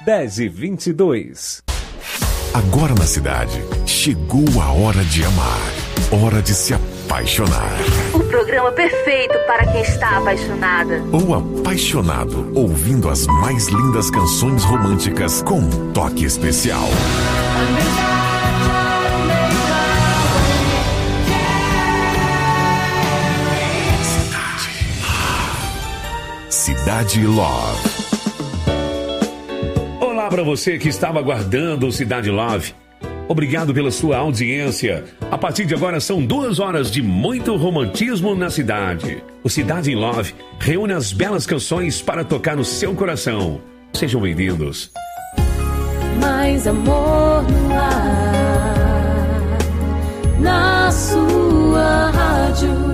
10h22. Agora na cidade, chegou a hora de amar, hora de se apaixonar. O programa perfeito para quem está apaixonada. Ou apaixonado, ouvindo as mais lindas canções românticas com um toque especial. Cidade Love. Olá para você que estava aguardando o Cidade Love. Obrigado pela sua audiência. A partir de agora são 2 horas de muito romantismo na cidade. O Cidade Love reúne as belas canções para tocar no seu coração. Sejam bem-vindos. Mais amor no ar, na sua rádio.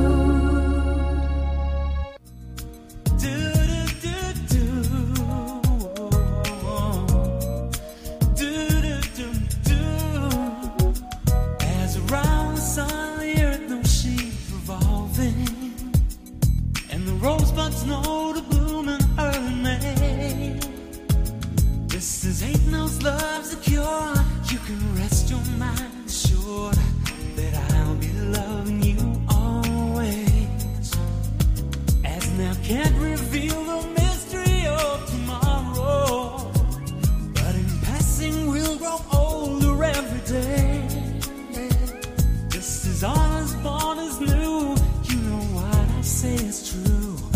Rosebuds know to bloom in early May. This is ain't no love's a cure. You can rest your mind assured that I'll be loving you always. As now can't reveal the mystery of tomorrow, but in passing we'll grow older every day. This is all as born as new. You know what I say is true.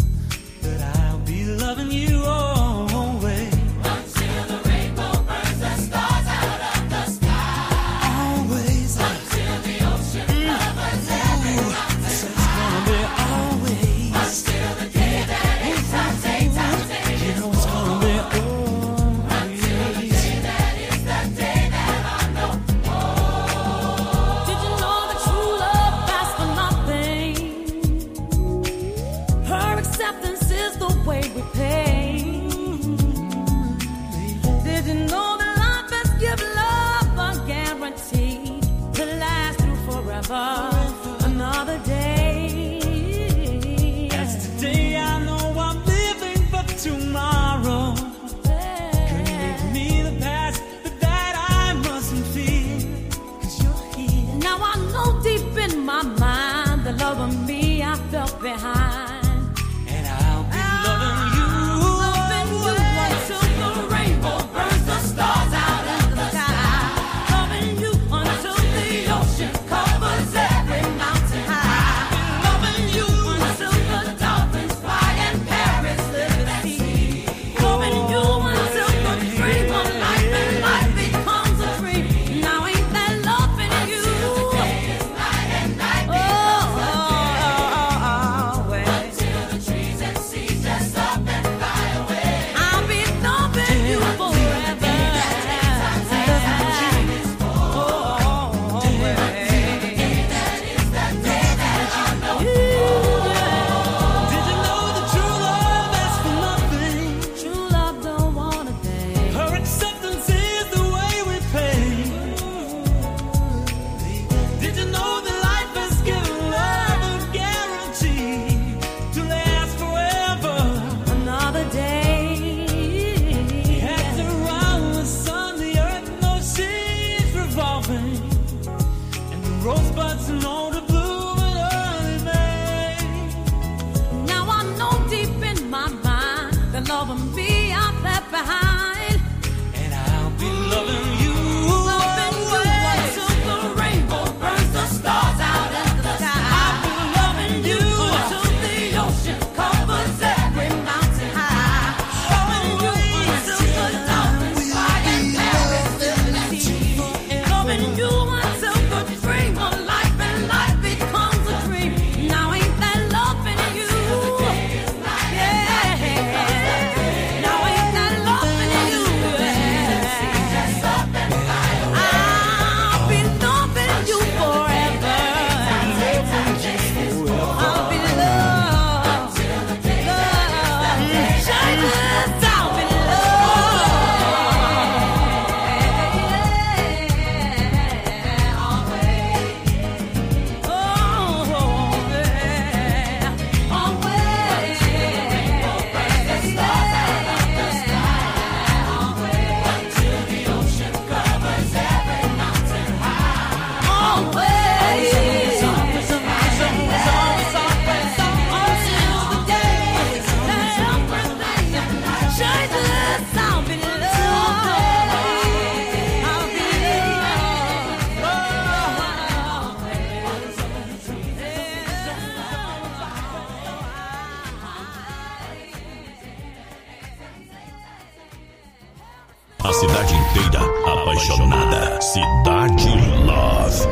Loving you always. Until the rainbow burns the stars out of the sky. Always. Until the ocean covers every mountain. It's gonna be always. Until the day that 8 times 8 times 8 is. You know it's gonna be always. Until the day that is the day that I know. Oh. Did you know that true love lasts for nothing? Her acceptance is the way we pay. Did you know that life has given love a guarantee to last through forever? Another day. As today I know I'm living for tomorrow. Couldn't give me the past, but that I mustn't fear. 'Cause you're here. Now I know deep in my mind the love of me I felt behind. Loving you A cidade inteira apaixonada. Cidade Love.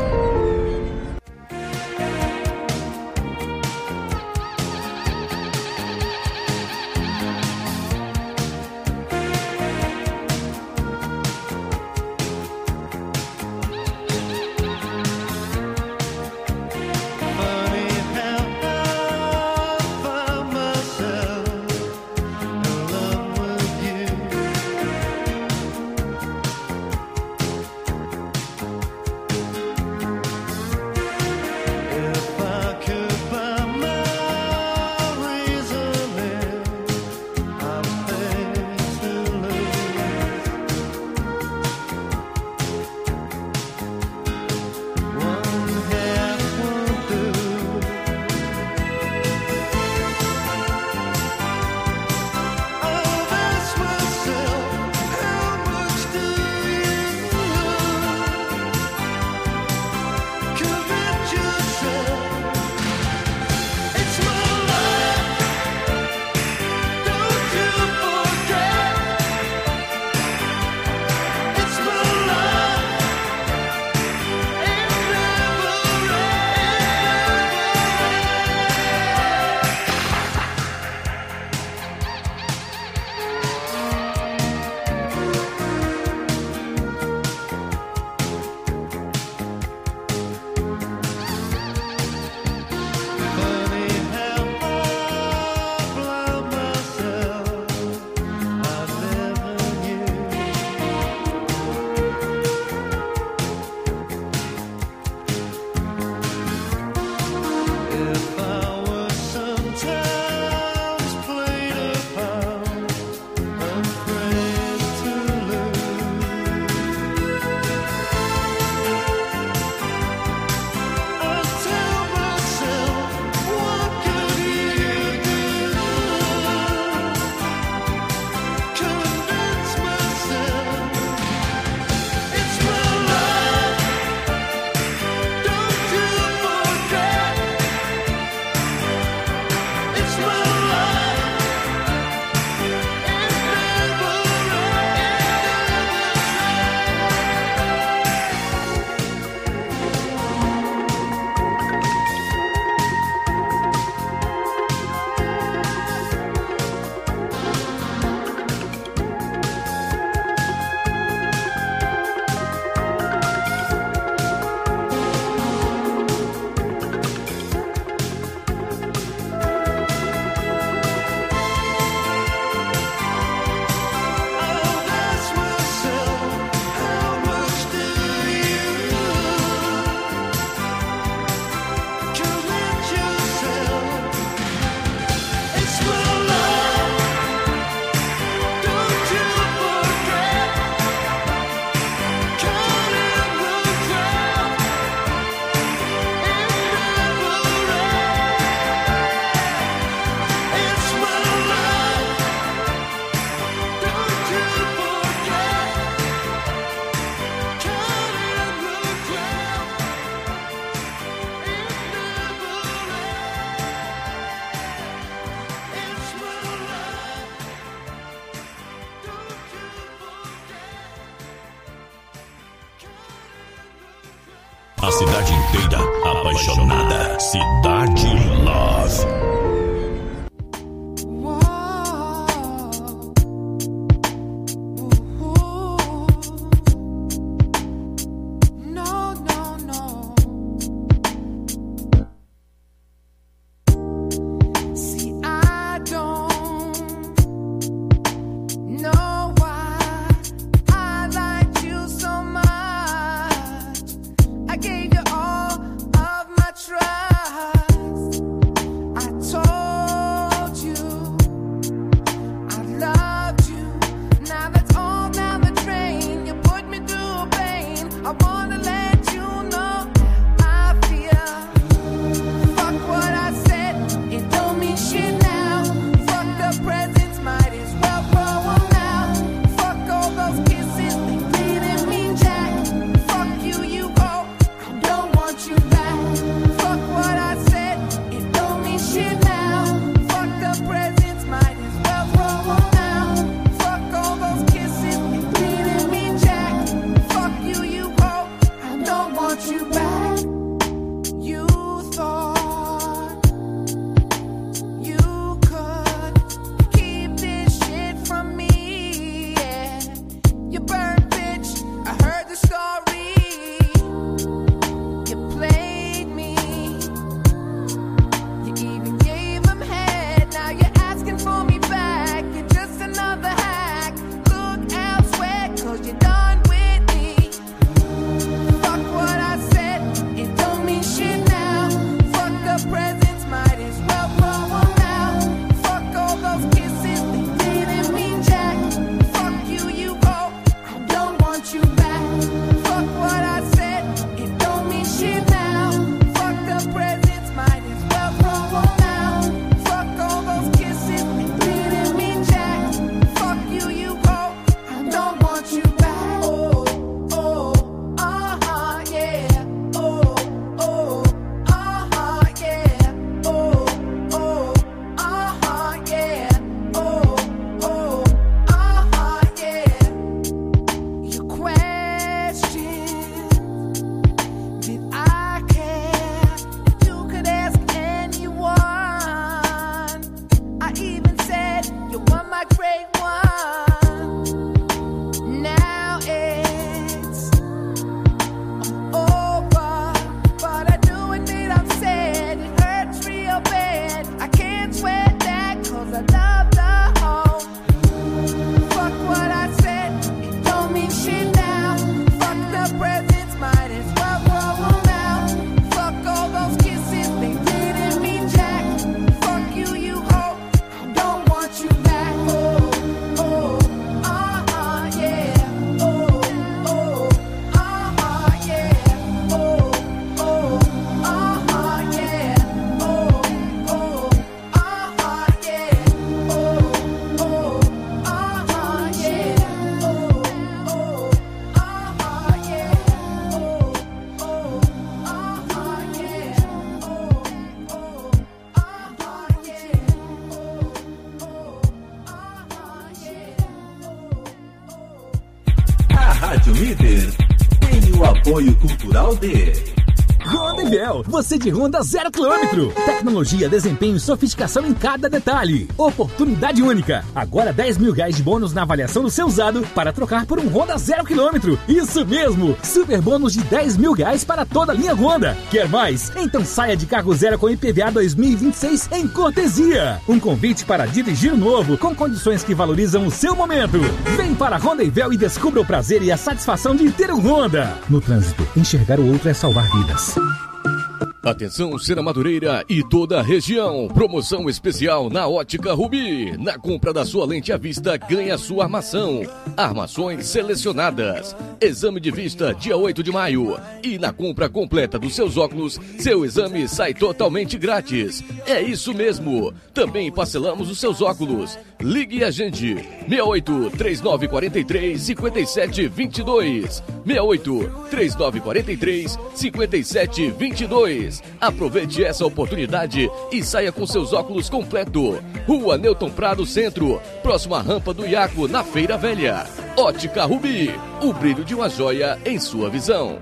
A cidade inteira apaixonada. Cidade Love. I Rádio Líder tem o apoio cultural de Honda e Véu, você de Honda 0 km. Tecnologia, desempenho e sofisticação em cada detalhe. Oportunidade única. Agora R$10.000 de bônus na avaliação do seu usado para trocar por um Honda 0 km. Isso mesmo! Super bônus de R$10.000 para toda a linha Honda. Quer mais? Então saia de carro zero com IPVA 2026 em cortesia. Um convite para dirigir o novo com condições que valorizam o seu momento. Vem para Honda e Véu e descubra o prazer e a satisfação de ter um Honda. No trânsito, enxergar o outro é salvar vidas. Atenção, Serra Madureira e toda a região. Promoção especial na Ótica Rubi. Na compra da sua lente à vista, ganha sua armação. Armações selecionadas. Exame de vista dia 8 de maio. E na compra completa dos seus óculos, seu exame sai totalmente grátis. É isso mesmo. Também parcelamos os seus óculos. Ligue e agende. 68 3943 5722. 68 3943 5722. Aproveite essa oportunidade e saia com seus óculos completo. Rua Newton Prado Centro, próxima rampa do Iaco, na Feira Velha. Ótica Rubi, o brilho de uma joia em sua visão.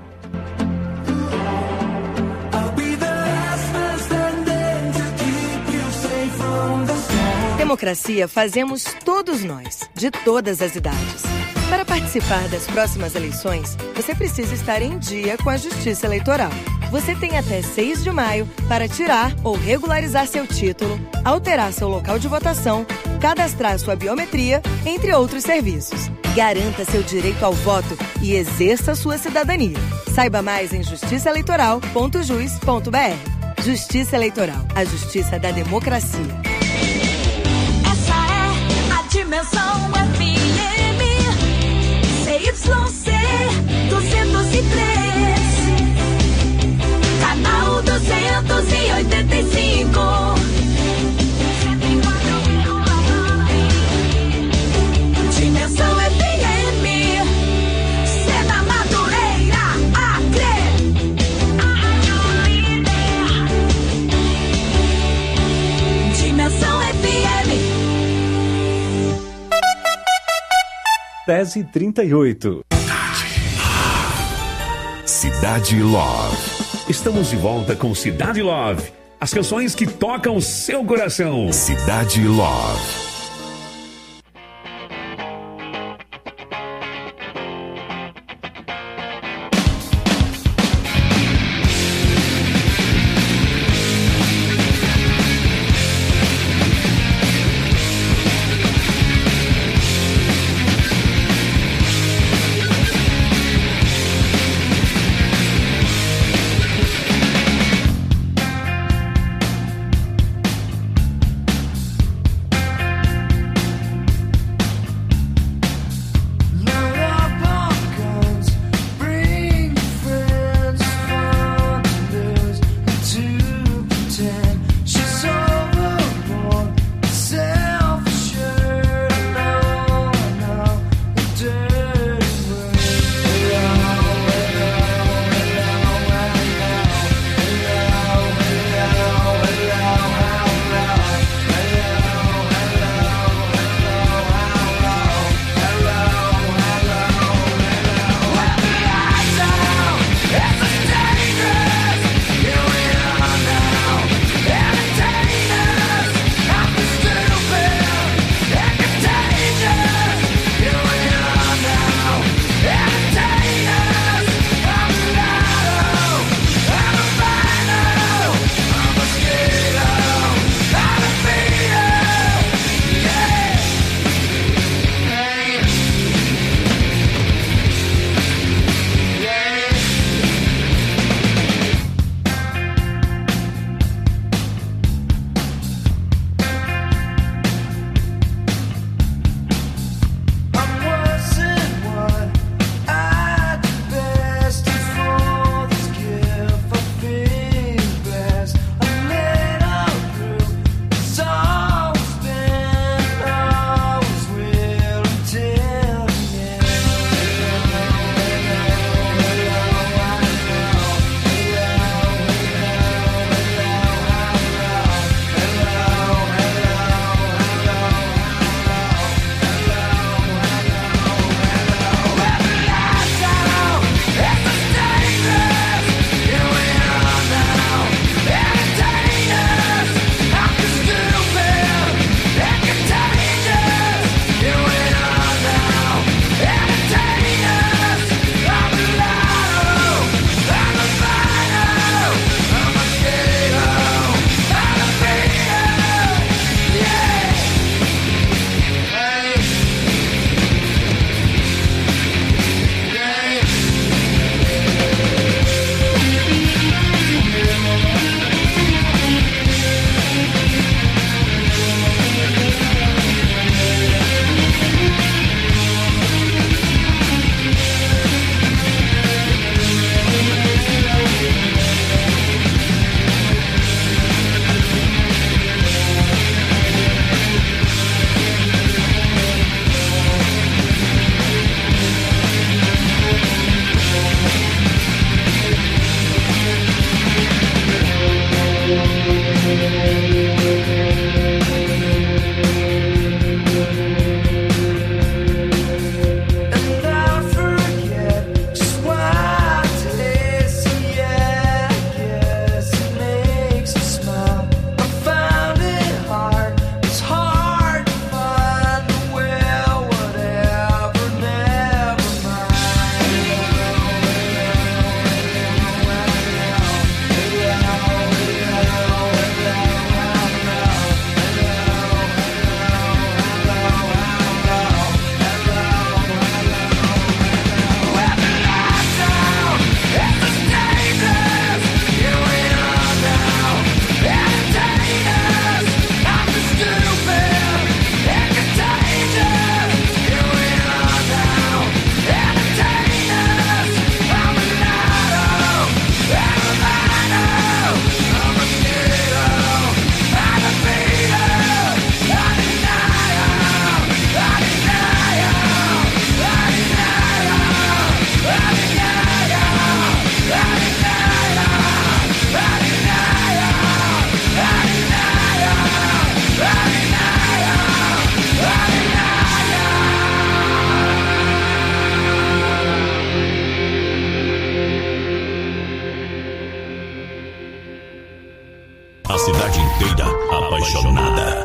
Democracia fazemos todos nós, de todas as idades. Para participar das próximas eleições, você precisa estar em dia com a Justiça Eleitoral. Você tem até 6 de maio para tirar ou regularizar seu título, alterar seu local de votação, cadastrar sua biometria, entre outros serviços. Garanta seu direito ao voto e exerça sua cidadania. Saiba mais em justiçaeleitoral.jus.br. Justiça Eleitoral, a justiça da democracia. Essa é a Dimensão FM CYC 203, canal 285. Dimensão FM, Serra Madureira, Acre. Dimensão FM. 10h38. Cidade Love. Estamos de volta com Cidade Love. As canções que tocam o seu coração. Cidade Love.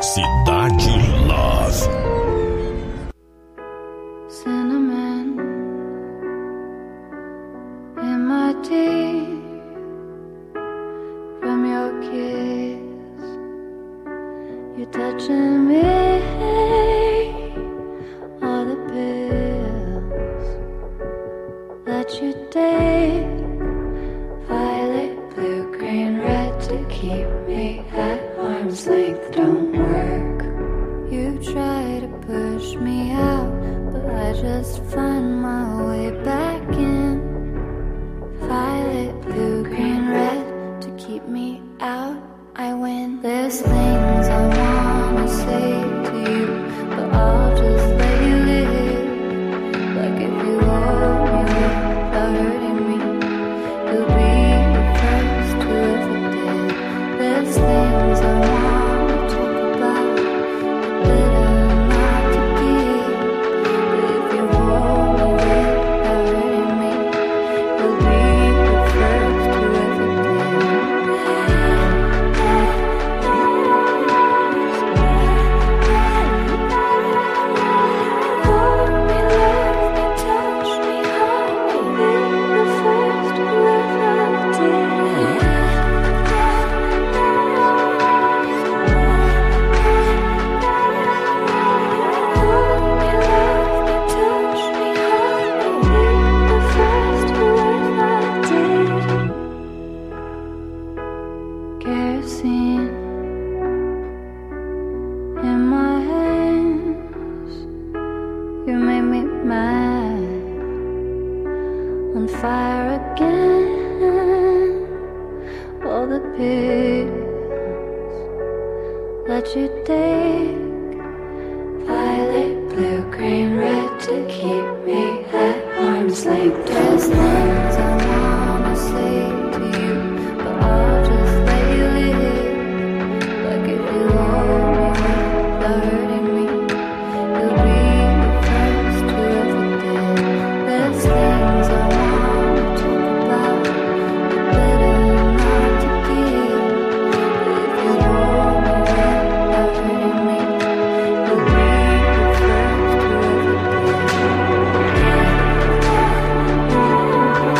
Cidade Love. Cinnamon in my tea from your kiss. You're touching me, all the pills that you take, violet, blue, green, red, to keep me at arm's length don't work. You try to push me out, but I just find my way back in. Violet, blue, green, red, to keep me out, I win. There's things I wanna say to you, but I'll just let you live. Like if you hold me without hurting me, you'll be the first to ever did. There's things I wanna talk about, but better not to give. But if you hold me without hurting me, you'll be the first to ever kerosene in my hands, you made me mad, on fire again. All the pills that you take, violet, blue, green, red, to keep me at arm's length. There's things I wanna say to you, but I'll just let you live. Like if you hold me without hurting me, you'll be the first to ever did. There's things I wanna talk about, but better not to give. But if you hold me without hurting me, you'll be the first to ever did.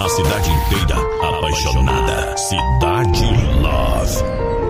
A cidade inteira apaixonada. Cidade Love.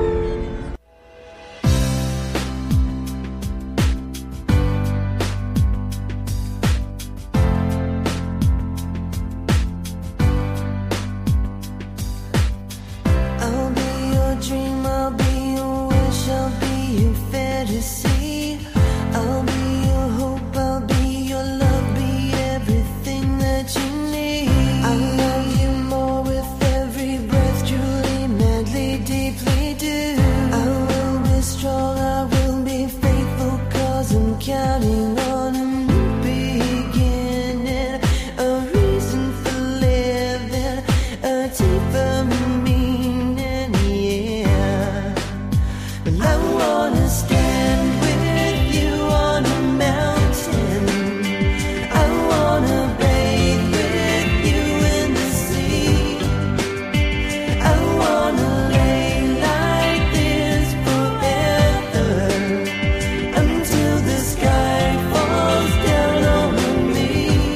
I'll be your dream, I'll be your wish, I'll be your fantasy. I'll be your hope, I'll be your love, be everything that you need. I love you more with every breath, truly, madly, deeply do. I will be strong, I will be faithful, 'cause I'm counting on a new beginning, a reason for living, a deeper meaning, yeah. Well, I wanna stand with you on a mountain. I wanna bathe with you in the sea. I wanna lay like this forever, until the sky falls down on me.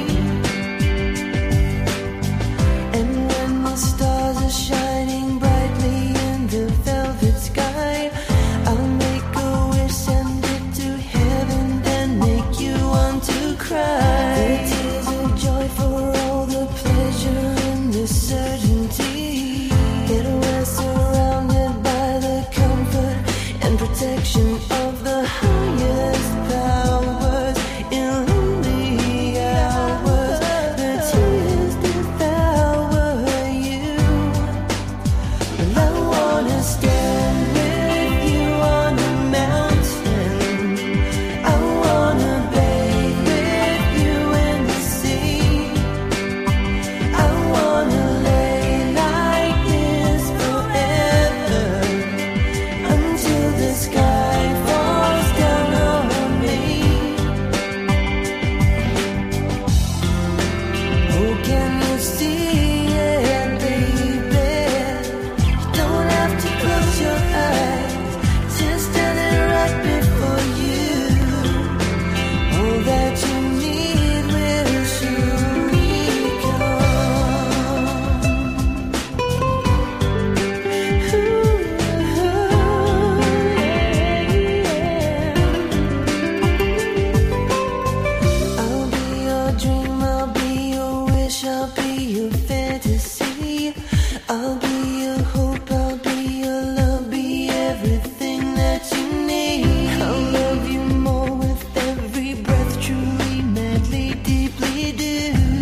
And when the stars are shining brightly in the velvet sky, I'll make a wish, send it to heaven, then make you want to cry. The tears of joy for all the pleasure and the certainty that we're surrounded by the comfort and protection of the highest powers. In lonely hours, the tears devour you. Well, I wanna stand with you on a mountain. I wanna bathe with you in the sea. I wanna lay like this forever, until the sky falls down on me. Oh, can you see it, baby? Don't have to close your eyes, just standing right before you. All that you need will surely come. I'll be your dream, I'll be your wish, I'll be your fantasy. I'll be your hope, I'll be your love, be everything that you need. I'll love you more with every breath, truly, madly, deeply do.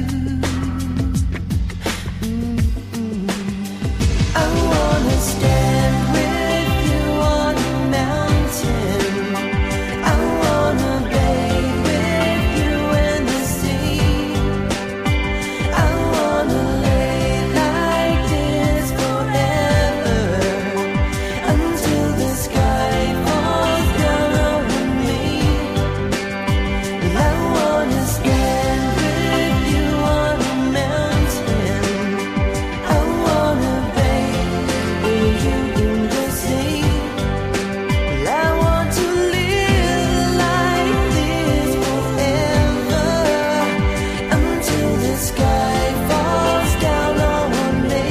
I wanna stand with you on a mountain. I wanna bathe with you in the sea. I wanna lay like this forever, until the sky falls down on me. Well, I wanna stand with you on a mountain. I wanna bathe with you in the sea. Well, I want to live like this forever, until the sky falls down on me.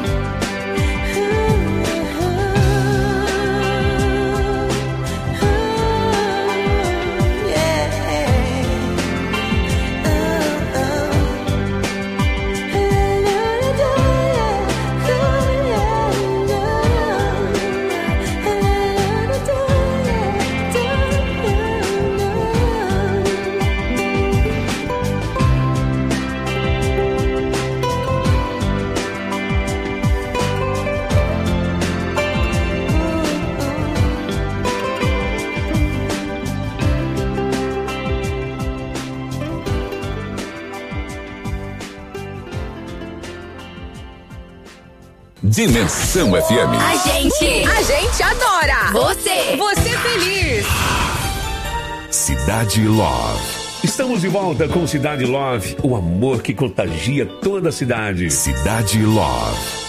Dimensão FM. A gente adora. Você feliz. Cidade Love. Estamos de volta com Cidade Love, o amor que contagia toda a cidade. Cidade Love.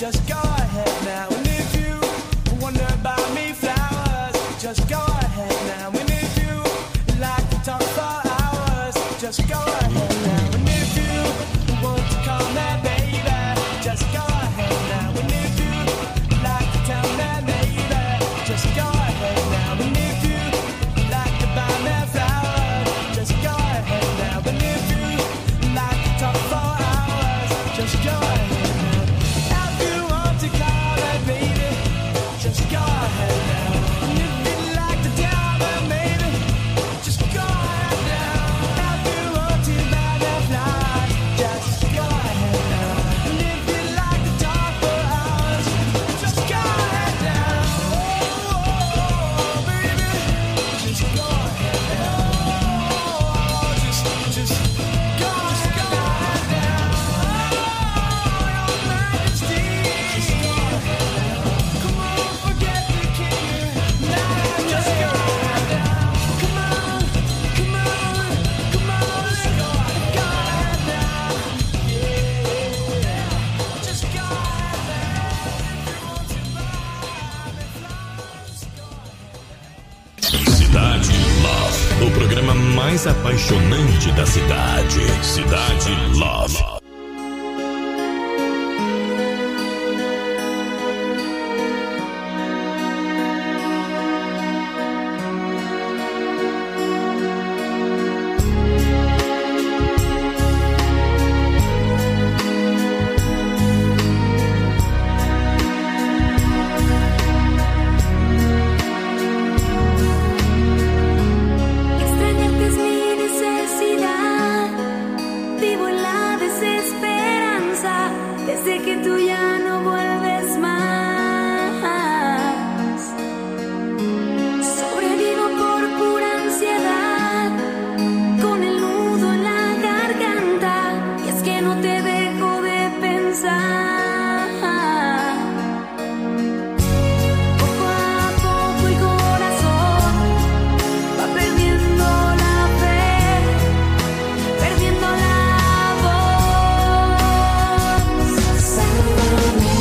just go ahead now. And if you wonder about me flowers, just go ahead now. And if you like to talk for hours, just go ahead now. And if you want to call me baby, just go ahead now. And if you like to tell me maybe, just go ahead now. And if you like to buy me flowers, just go ahead now. And if you like to talk for hours, just go ahead now. If you want to call me baby, just go ahead now. And if you like to tell me maybe, just go ahead now. If you want to buy me flowers, just go ahead now. And if you like to talk for hours, just go ahead now. Oh, baby, just go ahead now. Just go ahead now. Oh, your majesty, just go ahead now. Come on, forget the king. Now just go ahead now. Come on, come on, come on, let's go ahead now. Yeah, just go ahead now. If you want to buy me flowers, go ahead. Cidade Love, o programa mais apaixonante da cidade. Cidade Love. Extrañarte es mi necesidad. Vivo en la desesperanza desde que tú ya no vuelves más. Sobrevivo por pura ansiedad, con el nudo en la garganta. Y es que no te dejo de pensar. Poco a poco el corazón va perdiendo la fe, perdiendo la voz. Sálvame,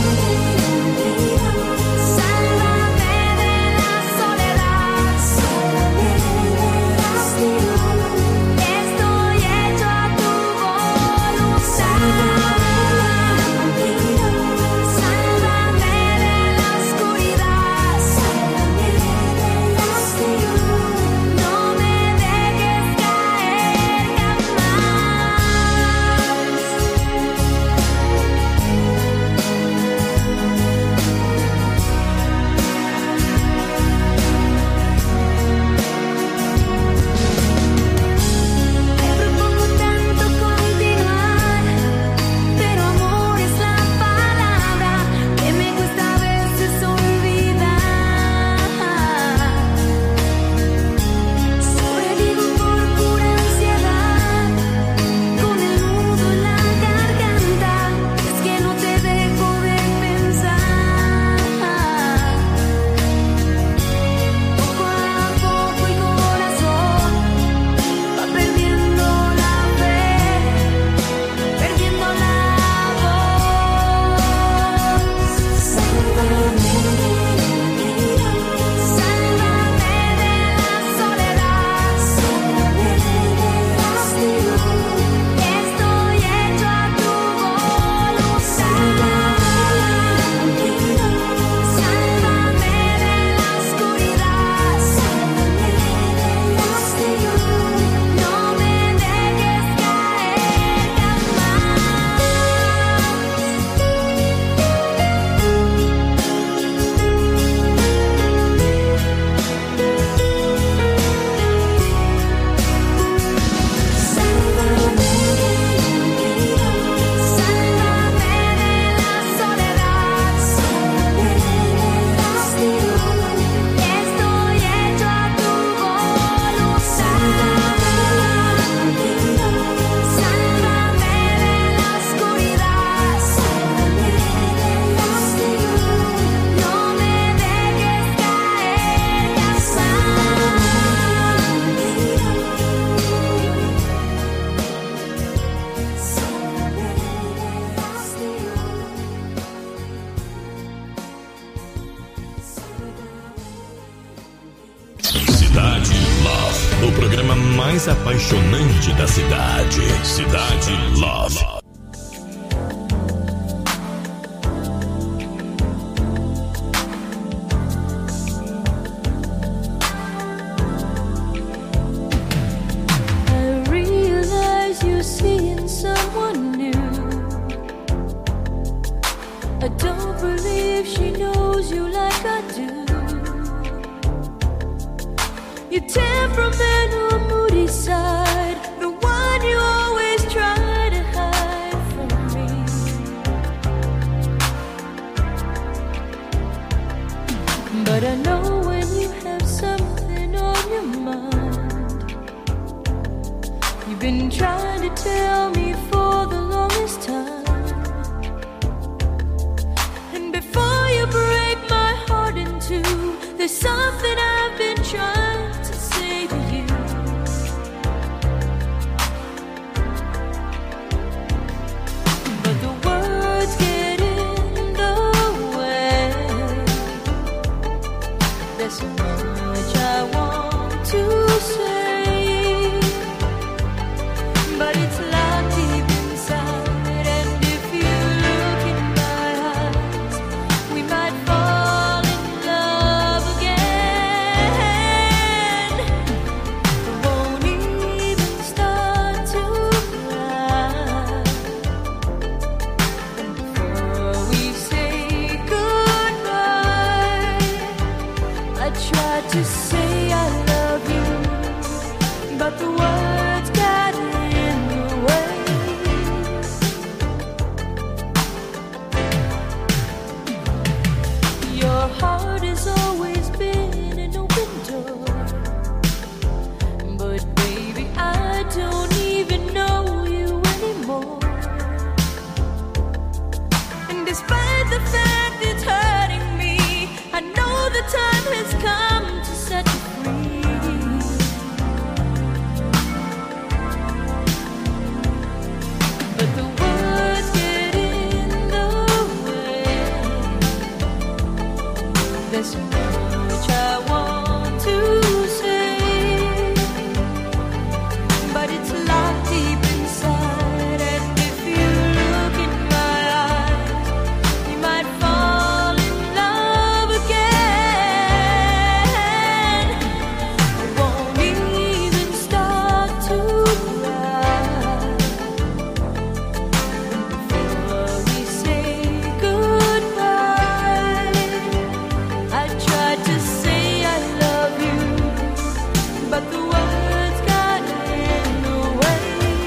O programa mais apaixonante da cidade. Cidade Love. I realize you're seeing someone new. I don't believe she knows you like I do. Your temperamental, moody side, the one you always try to hide from me. But I know when you have something on your mind. You've been trying to tell me for the longest time. And before you break my heart in two, there's something I've been trying to say to you. But the words get in the way. There's so much I want to say, but it's locked deep inside. And if you look in my eyes, we might fall in love again. I won't even start to cry. And before we say goodbye, I tried to say I love you, but the words got in the way. Your heart has always been an open door, but baby, I don't even know you anymore. And despite the fact it's hurting me, I know the time has come to set you free. But the words get in the way. There's so much I want to say, but it's locked deep inside. And if you look in my eyes, you might fall in love again. I won't even start to cry. Before we say goodbye, I tried to say I love you, but the words got in the way.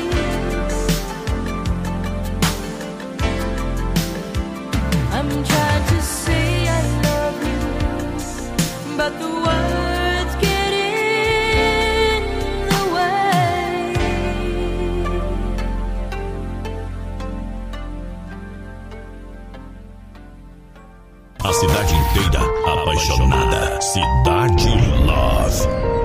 I'm trying to say I love you, but the words get in the way. A cidade inteira apaixonada. Cidade Love.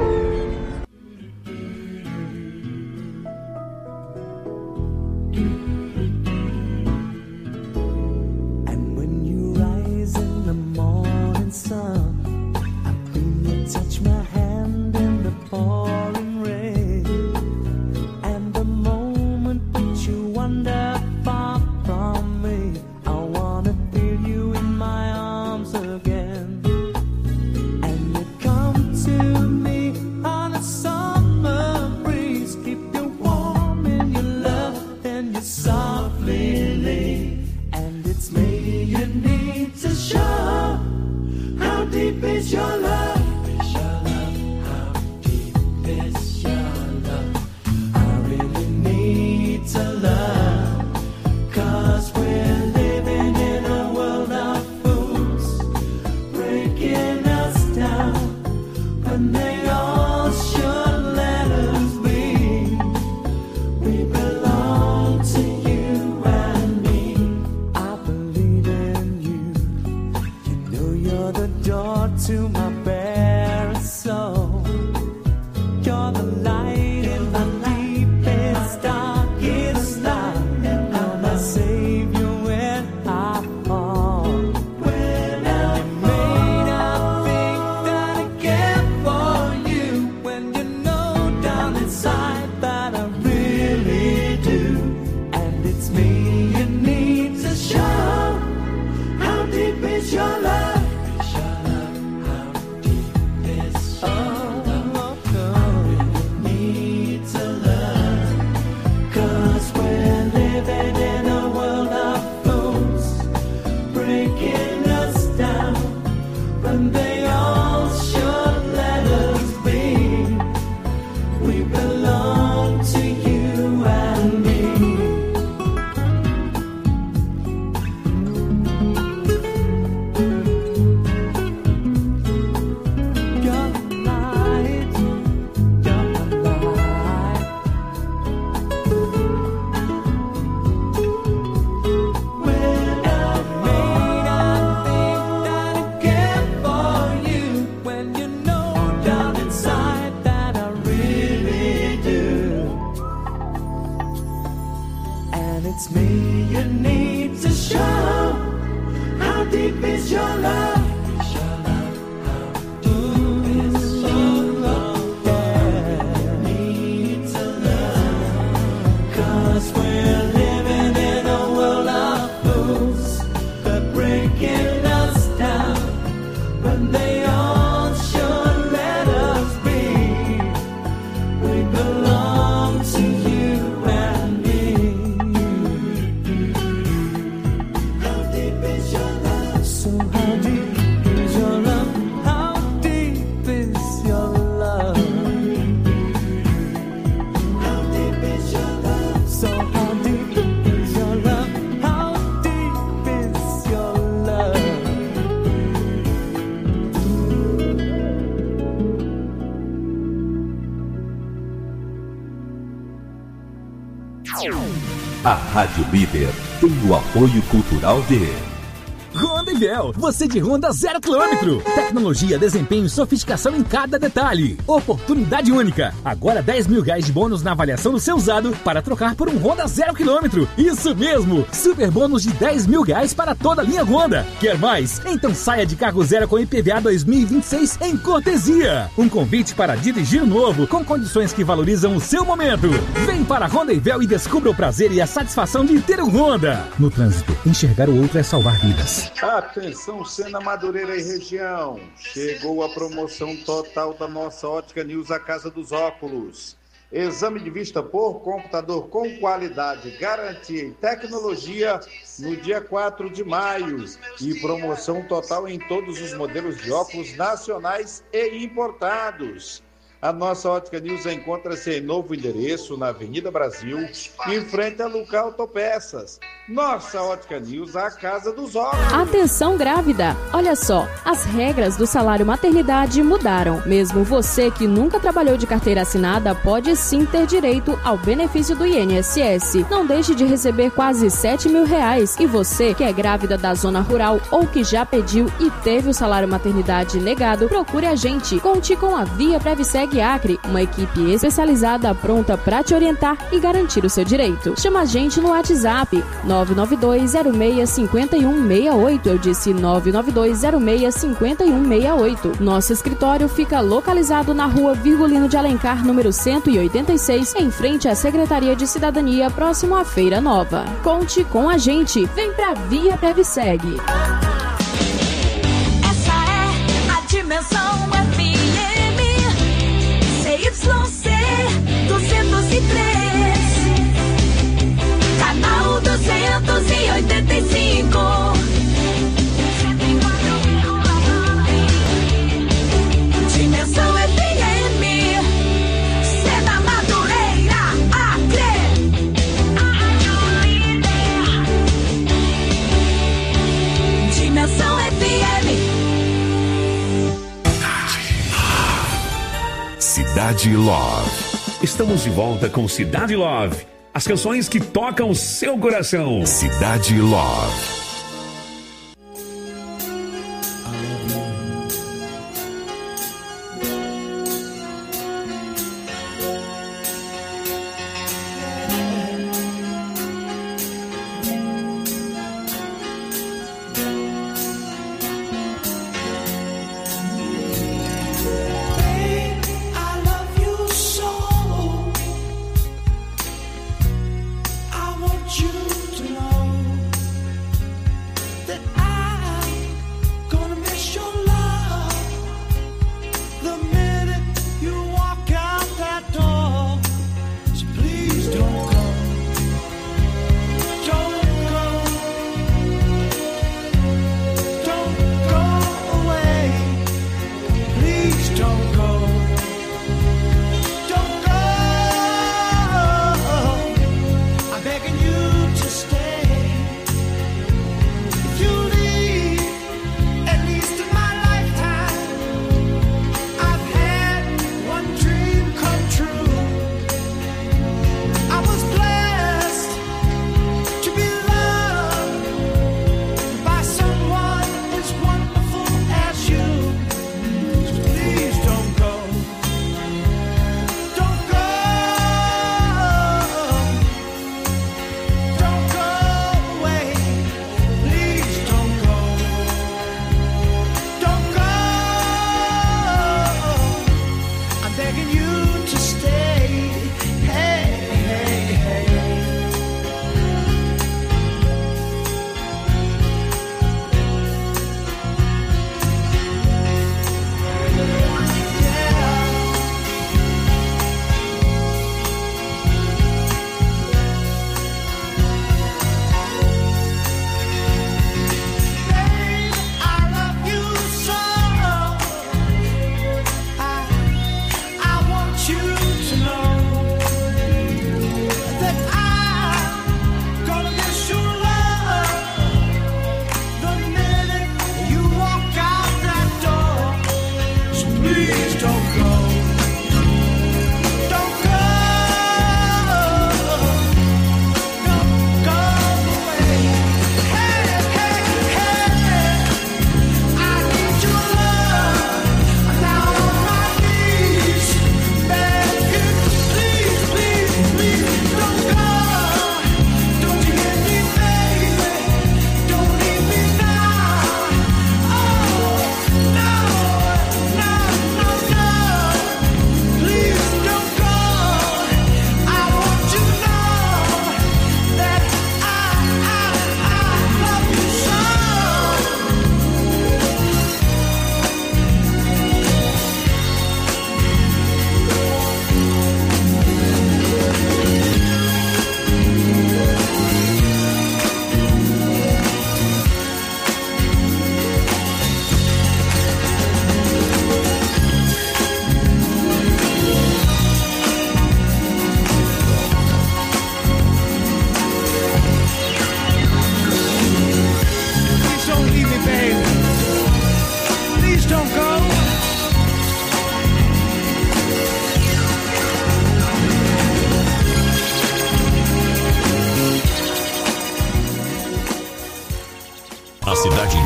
And when you rise in the morning sun, I feel you touch my hand in the pouring rain. And the moment that you wander far from me, I wanna feel you in my arms again. And you come to me on a summer breeze, keep you warm in your love, then you softly leave. And it's me you need to show. How deep is your love? How deep is your love? I really need to love, 'cause we're living in a world of fools, breaking us down when they all should let us be. We belong to you and me. I believe in you. You know you're the door to my bare soul. You're the light in the deepest, darkest night. You're my savior when I fall. When I may not think that I care for you, when you know is your love? A Rádio Líder tem o apoio cultural de Honda e Véu, você de Honda 0 km. Tecnologia, desempenho e sofisticação em cada detalhe. Oportunidade única. Agora 10 mil reais de bônus na avaliação do seu usado para trocar por um Honda 0 km. Isso mesmo, super bônus de 10 mil reais para toda a linha Honda. Quer mais? Então saia de carro zero com IPVA 2026 em cortesia. Um convite para dirigir novo com condições que valorizam o seu momento. Vem para Honda e Véu e descubra o prazer e a satisfação de ter um Honda. No trânsito, enxergar o outro é salvar vidas. Atenção, Sena, Madureira e região. Chegou a promoção total da nossa Ótica News, a Casa dos Óculos. Exame de vista por computador com qualidade, garantia e tecnologia no dia 4 de maio. E promoção total em todos os modelos de óculos nacionais e importados. A nossa Ótica News encontra-se em novo endereço, na Avenida Brasil, em frente a Luca Autopeças. Nossa Ótica News, a Casa dos Óculos. Atenção grávida! Olha só, as regras do salário maternidade mudaram. Mesmo você que nunca trabalhou de carteira assinada pode sim ter direito ao benefício do INSS. Não deixe de receber quase 7 mil reais. E você que é grávida da zona rural ou que já pediu e teve o salário maternidade negado, procure a gente. Conte com a Via Previseg Acre, uma equipe especializada pronta para te orientar e garantir o seu direito. Chama a gente no WhatsApp 992065168. Eu disse 992065168. Nosso escritório fica localizado na Rua Virgulino de Alencar, número 186, em frente à Secretaria de Cidadania, próximo à Feira Nova. Conte com a gente. Vem pra Via Previseg. Essa é a Dimensão FM. YC 203, canal 285, Dimensão FM, Sena, Madureira, Acre, Dimensão FM. Cidade Love. Estamos de volta com Cidade Love. As canções que tocam o seu coração. Cidade Love. You to know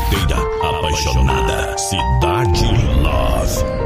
inteira apaixonada. Cidade Love.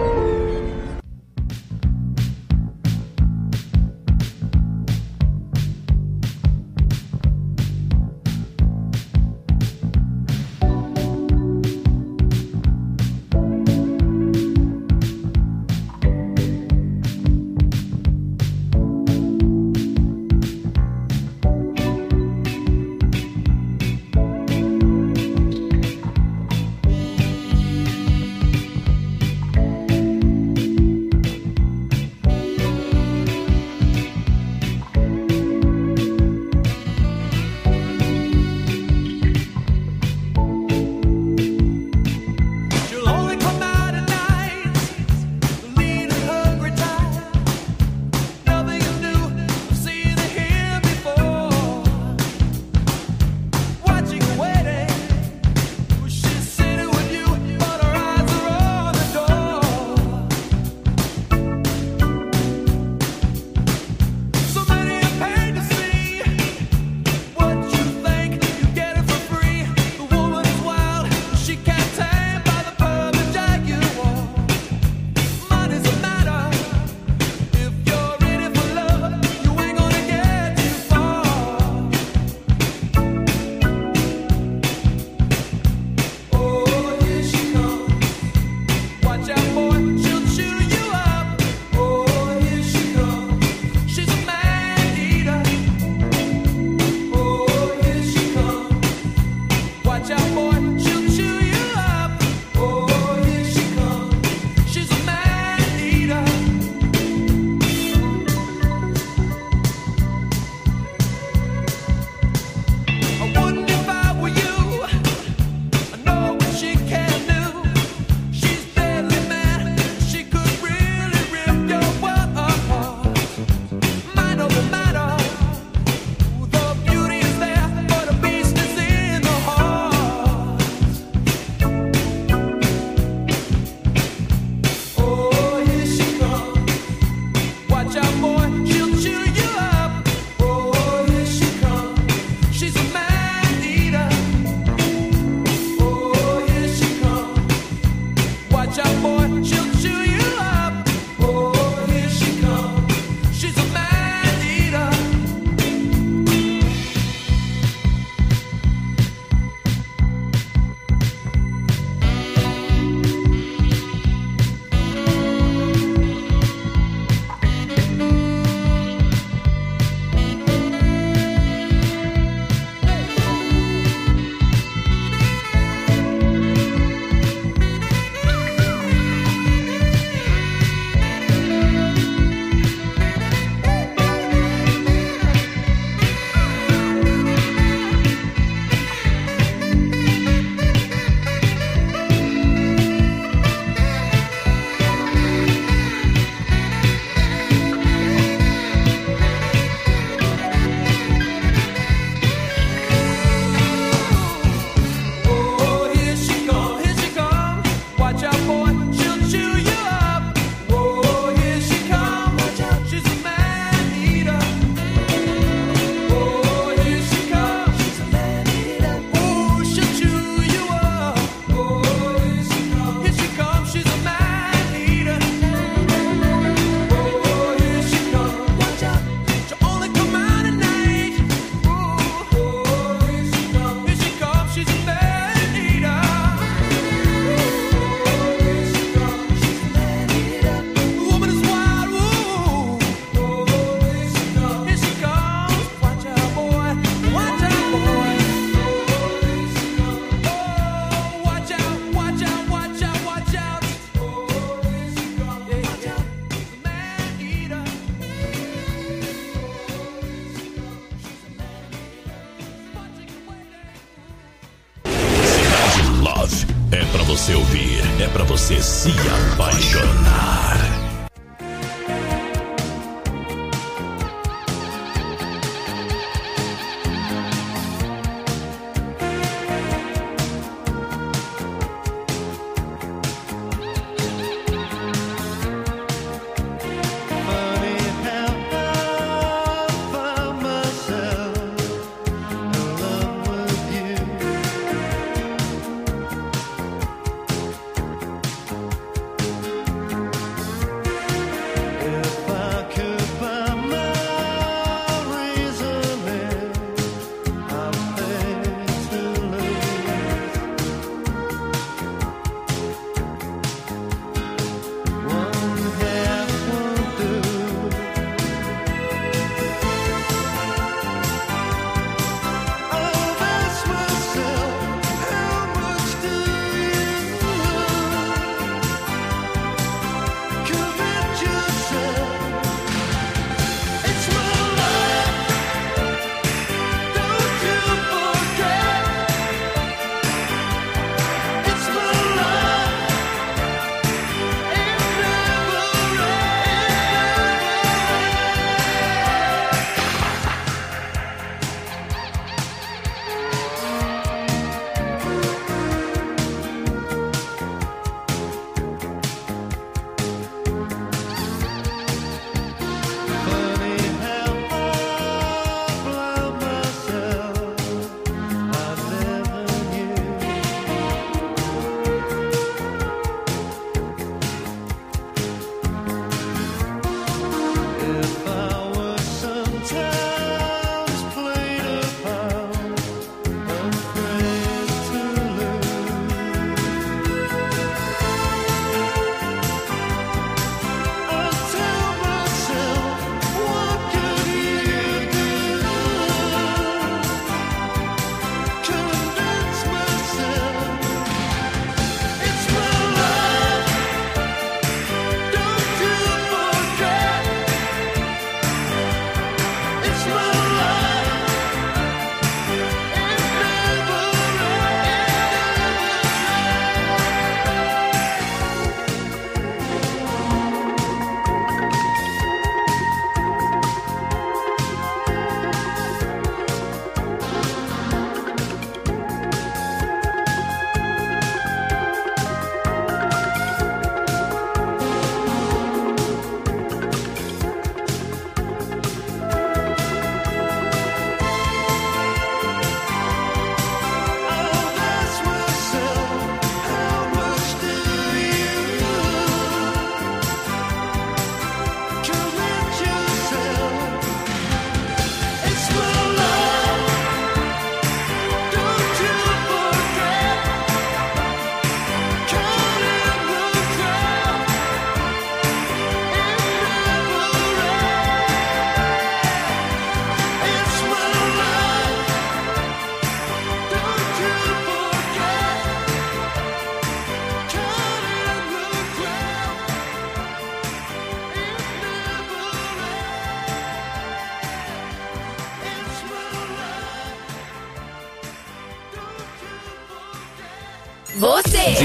É pra você ouvir, é pra você se apaixonar.